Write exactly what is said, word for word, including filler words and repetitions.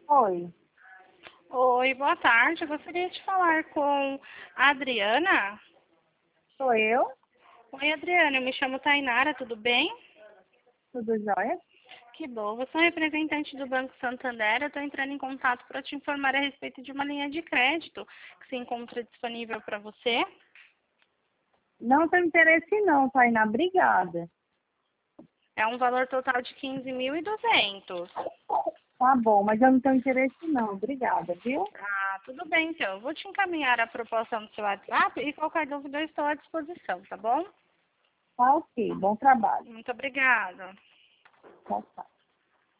Oi, Oi, boa tarde. Eu gostaria de falar com a Adriana. sou eu, Oi, Adriana. Eu me chamo Tainara, tudo bem? tudo jóia? Que bom. Você é representante do Banco Santander. Eu estou entrando em contato para te informar a respeito de uma linha de crédito que se encontra disponível para você. Não tenho interesse não, Tainá, obrigada. É um valor total de quinze mil e duzentos. Tá bom, mas eu não tenho interesse não, obrigada, viu? Ah, tudo bem, então. Eu vou te encaminhar a proposta no seu WhatsApp e qualquer dúvida eu estou à disposição, tá bom? Tá ok, bom trabalho. Muito obrigada. Tchau, tchau.